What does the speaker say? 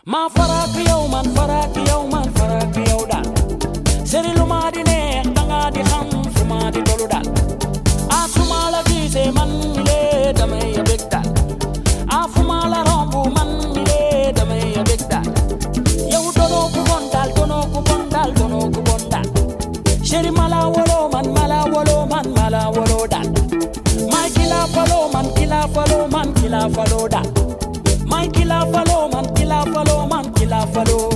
ma farak yow man farak yow man farak yow daal seri lu ma di neex danga di xam fu ma di tolu daal a suma la gisee man mi lee damay ya bég daal a fu ma la rombu man mi lee damay ya bég daal yow dono ku bon daal dono ku bon daal dono ku bon daal seri mala wolo man mala wolo man mala wolo daal my kila follow man kila follow man kila follow daal my kila follow man kila follow man kila follow